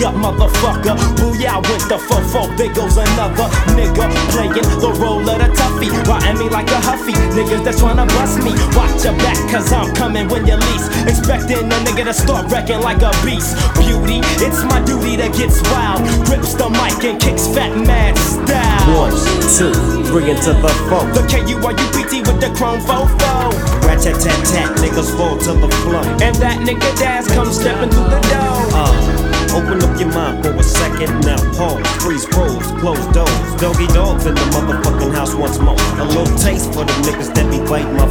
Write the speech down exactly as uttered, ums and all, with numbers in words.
up, motherfucker. Booyah with the fofo, there goes another nigga playing the role of the toughie, riding me like a huffy. Niggas that's tryna bust me, watch your back, cause I'm coming when you least expecting a nigga to start wrecking like a beast. Beauty, it's my duty that gets wild, grips the mic and kicks fat mad style. One, two, three into the four. The K U R U P T with the chrome fofo. Rat-tat-tat-tat, niggas fall to the floor. And that nigga Daz comes stepping through the door. Uh, open up your mind for a second. Now pause, freeze, froze, close doors. Doggy dogs in the motherfucking house once more. A little taste for the niggas that be biting my